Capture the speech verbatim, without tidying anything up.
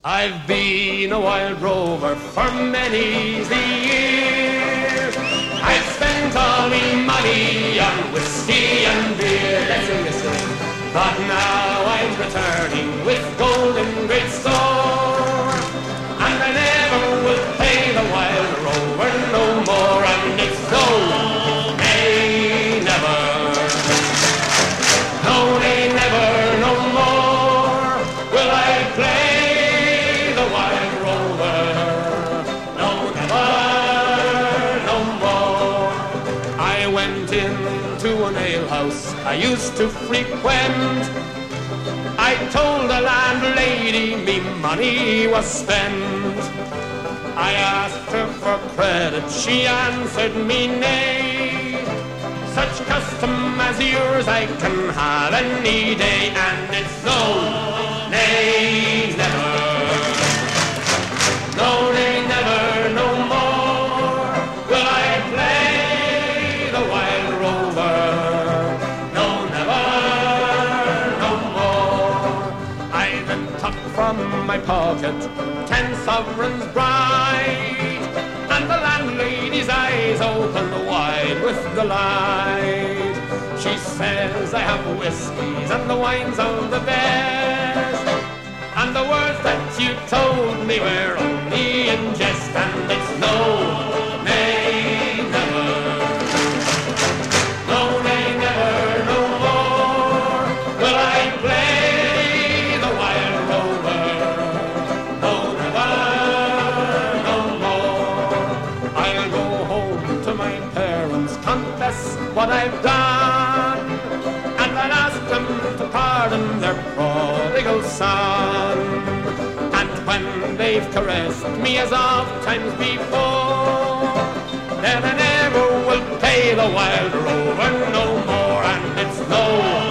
I've been a wild rover for many the years. I've spent all me money on whiskey and beer. Listen, listen. But now I'm returning with gold in great store, and I never will pay the wild rover no more. And it's no, nay, never. No, nay, never, no more will I play the wild rover. No, never, no more. I went into an alehouse I used to frequent. I told the landlady me money was spent. I asked her for credit, she answered me nay. Such custom as yours I can have any day, and it's no, nay, never. No, nay, never, no more will I play the wild rover. No, never, no more. I then took from my pocket ten sovereigns bright, and the landlady's eyes opened wide with delight. She says I have whiskies and the wines of the best, and the words that you told me were only in jest, and it's no, nay, never. No, nay, never, no more will I play the wild rover. No, never, no more. I'll go home to my parents, confess what I've done, and I'll ask them to pardon their prodigal son. And when they've caressed me as oft times before, then I never will pay the wild rover no more, and it's no